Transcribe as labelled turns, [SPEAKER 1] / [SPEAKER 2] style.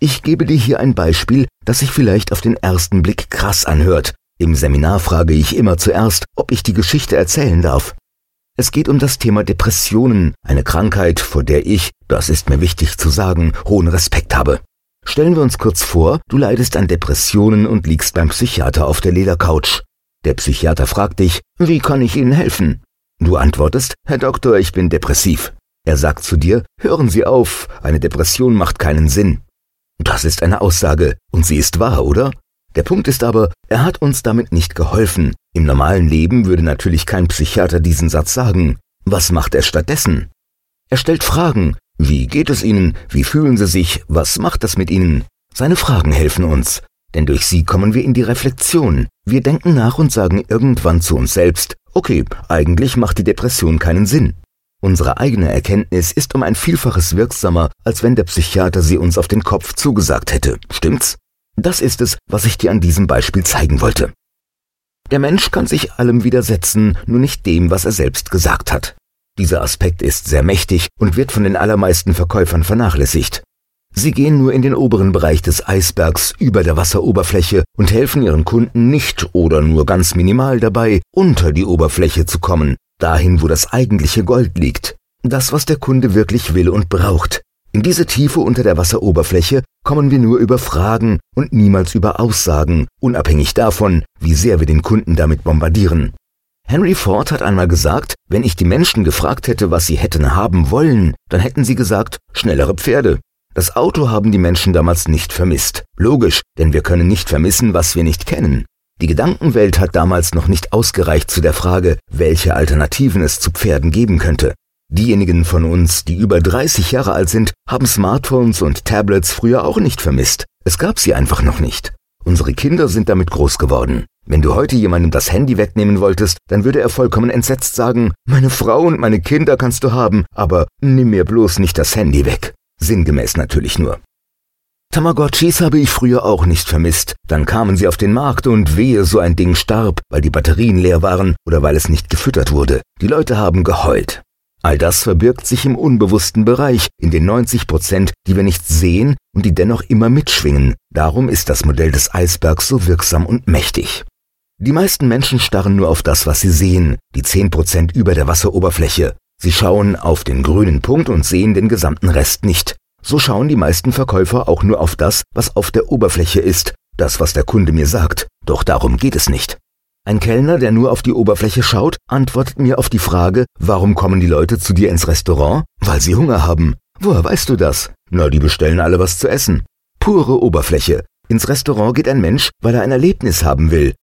[SPEAKER 1] Ich gebe dir hier ein Beispiel, das sich vielleicht auf den ersten Blick krass anhört. Im Seminar frage ich immer zuerst, ob ich die Geschichte erzählen darf. Es geht um das Thema Depressionen, eine Krankheit, vor der ich, das ist mir wichtig zu sagen, hohen Respekt habe. Stellen wir uns kurz vor, du leidest an Depressionen und liegst beim Psychiater auf der Ledercouch. Der Psychiater fragt dich, wie kann ich Ihnen helfen? Du antwortest, Herr Doktor, ich bin depressiv. Er sagt zu dir, hören Sie auf, eine Depression macht keinen Sinn. Das ist eine Aussage, und sie ist wahr, oder? Der Punkt ist aber, er hat uns damit nicht geholfen. Im normalen Leben würde natürlich kein Psychiater diesen Satz sagen. Was macht er stattdessen? Er stellt Fragen. Wie geht es Ihnen? Wie fühlen Sie sich? Was macht das mit Ihnen? Seine Fragen helfen uns, denn durch sie kommen wir in die Reflexion. Wir denken nach und sagen irgendwann zu uns selbst, okay, eigentlich macht die Depression keinen Sinn. Unsere eigene Erkenntnis ist um ein Vielfaches wirksamer, als wenn der Psychiater sie uns auf den Kopf zugesagt hätte. Stimmt's? Das ist es, was ich dir an diesem Beispiel zeigen wollte. Der Mensch kann sich allem widersetzen, nur nicht dem, was er selbst gesagt hat. Dieser Aspekt ist sehr mächtig und wird von den allermeisten Verkäufern vernachlässigt. Sie gehen nur in den oberen Bereich des Eisbergs über der Wasseroberfläche und helfen ihren Kunden nicht oder nur ganz minimal dabei, unter die Oberfläche zu kommen, dahin, wo das eigentliche Gold liegt, das, was der Kunde wirklich will und braucht. In diese Tiefe unter der Wasseroberfläche kommen wir nur über Fragen und niemals über Aussagen, unabhängig davon, wie sehr wir den Kunden damit bombardieren. Henry Ford hat einmal gesagt, wenn ich die Menschen gefragt hätte, was sie hätten haben wollen, dann hätten sie gesagt, schnellere Pferde. Das Auto haben die Menschen damals nicht vermisst. Logisch, denn wir können nicht vermissen, was wir nicht kennen. Die Gedankenwelt hat damals noch nicht ausgereicht zu der Frage, welche Alternativen es zu Pferden geben könnte. Diejenigen von uns, die über 30 Jahre alt sind, haben Smartphones und Tablets früher auch nicht vermisst. Es gab sie einfach noch nicht. Unsere Kinder sind damit groß geworden. Wenn du heute jemandem das Handy wegnehmen wolltest, dann würde er vollkommen entsetzt sagen, meine Frau und meine Kinder kannst du haben, aber nimm mir bloß nicht das Handy weg. Sinngemäß natürlich nur. Tamagotchis habe ich früher auch nicht vermisst. Dann kamen sie auf den Markt und wehe, so ein Ding starb, weil die Batterien leer waren oder weil es nicht gefüttert wurde. Die Leute haben geheult. All das verbirgt sich im unbewussten Bereich, in den 90%, die wir nicht sehen und die dennoch immer mitschwingen. Darum ist das Modell des Eisbergs so wirksam und mächtig. Die meisten Menschen starren nur auf das, was sie sehen, die 10% über der Wasseroberfläche. Sie schauen auf den grünen Punkt und sehen den gesamten Rest nicht. So schauen die meisten Verkäufer auch nur auf das, was auf der Oberfläche ist, das, was der Kunde mir sagt. Doch darum geht es nicht. Ein Kellner, der nur auf die Oberfläche schaut, antwortet mir auf die Frage, warum kommen die Leute zu dir ins Restaurant? Weil sie Hunger haben. Woher weißt du das? Na, die bestellen alle was zu essen. Pure Oberfläche. Ins Restaurant geht ein Mensch, weil er ein Erlebnis haben will.